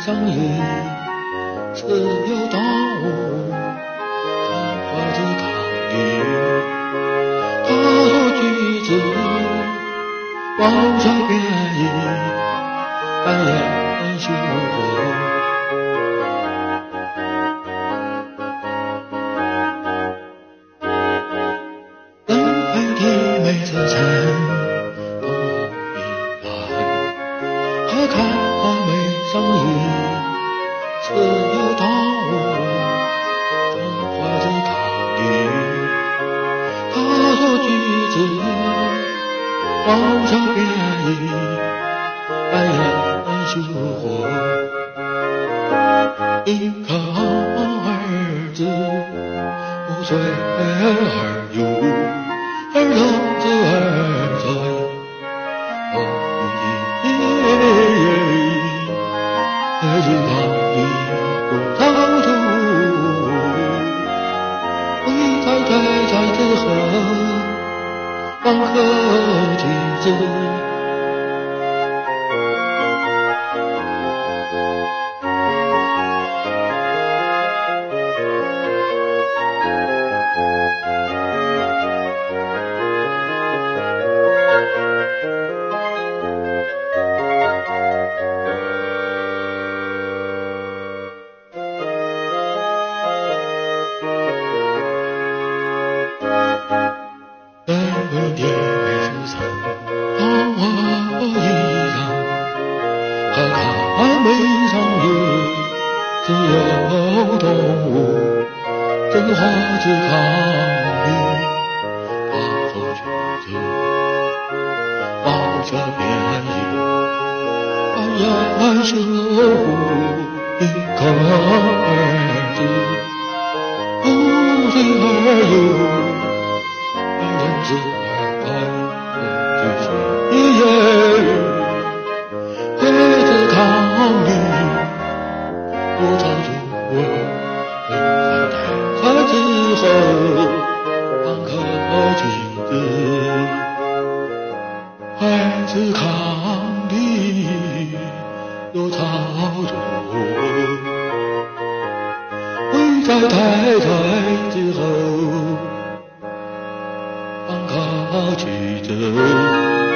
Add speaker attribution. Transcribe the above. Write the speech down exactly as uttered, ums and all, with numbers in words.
Speaker 1: 相依，自由动物，它花自抗议，它说句子，望着变异，扮演生活。人会的每次晨都依赖，和看美相依，自由动物，它花自抗议，它说句子，望着变异，扮演生活。一个儿子五岁而幼，儿童子二岁，我儿子抗议不逃出，会在摘摘之后放颗橘子。人的每次晨同我一样，和看美相依，自由动物，真花自抗议，它说句子，望着变异，扮演生活。一个儿子五岁而幼，人子而爱，只是一夜会自抗议，我藏住我会在太之后放颗橘子，孩子抗议又藏住会在太太之后放颗橘子。